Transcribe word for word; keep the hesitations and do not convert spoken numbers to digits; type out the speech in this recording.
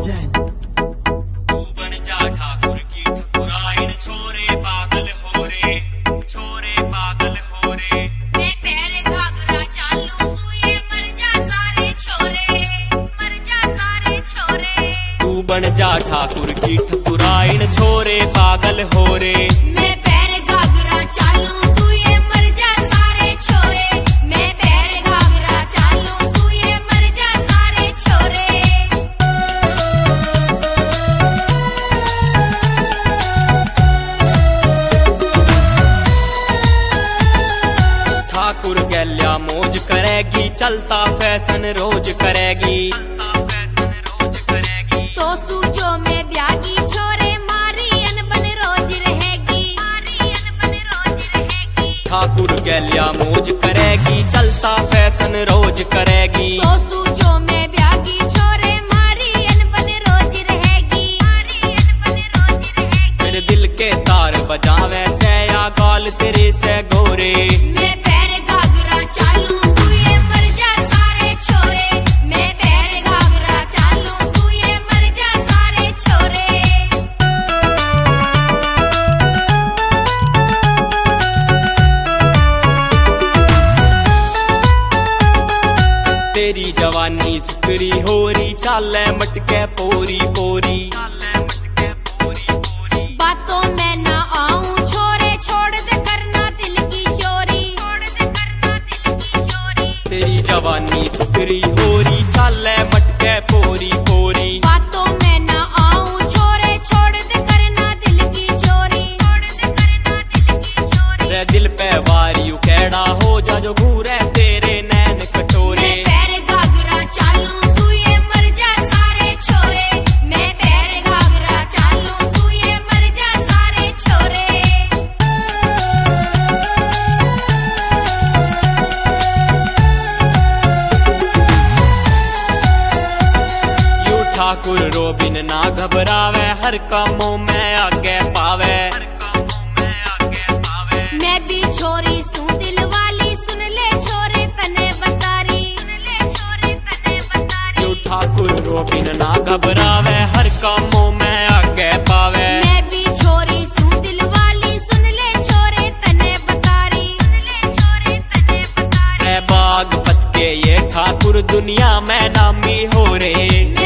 जैन। तू बन जा ठाकुर की ठकुराइन, छोरे पागल हो रे, छोरे पागल हो रे। मैं पैर घाघरा चालू सुए, मर जा सारे छोरे, मर जा सारे छोरे। तू बन जा ठाकुर की ठकुराइन, छोरे पागल हो रे। मैं पैर घाघरा चालू सुए, मर जा सारे छोरे। मैं पैर घाघरा चालू सुए, मर जा सारे छोरे। ठाकुर गैल्या मौज करेगी, चलता फैशन रोज करेगी, फैशन रोज करेगी। तो सूजो में ब्यागी छोरे, मारी अनबन रोज रहेगी, मारी अनबन रोज रहेगी। ठाकुर गैल्या मौज करेगी, चलता फैशन रोज करेगी। तो सूजो में ब्यागी छोरे, मारी अनबन रोज रहेगी, मारी अनबन रोज रहेगी। मेरे दिल के तार बजावे से या गाल तेरे से गोरे। मैं पैर घाघरा चालू सुए, मर जा सारे छोरे। मैं पैर घाघरा चालू सुए, मर जा सारे छोरे। तेरी जवानी सुकरी होरी, चाले मटके पोरी पोरी, चाले मटके पोरी पोरी। बातों में ना आऊं छोरे, छोड़ दे करना दिल की चोरी, छोड़ दे करना दिल की चोरी। तेरी जवानी सुकरी होरी, चाले मटके पोरी पोरी। बातों में ना आऊं छोरे, छोड़ दे करना दिल की चोरी, छोड़ दे करना दिल की चोरी। रे दिल पे वारी उकेड़ा हो जा, जो घूरे तेरे नैन कटोरे। मैं पैर घाघरा चालू सुए, मर जा सारे छोरे। मैं पैर घाघरा चालू सुए, मर जा सारे छोरे। यू ठाकुर रोबिन ना घबरावे, हर कामों में आगे पावे, हर कामों में आगे पावे। मैं भी छोरी सू दिल वाली, सुन ले छोरे तने बतारी, सुन ले छोरे तने बतारी। यू ठाकुर रोबिन ना घबरावे, हर कामों में आगे पावे। मैं भी छोरी सू दिल वाली, सुन ले छोरे तने बतारी, सुन ले छोरे तने बतारी। बाग पत्ते ये ठाकुर दुनिया में नामी हो रे।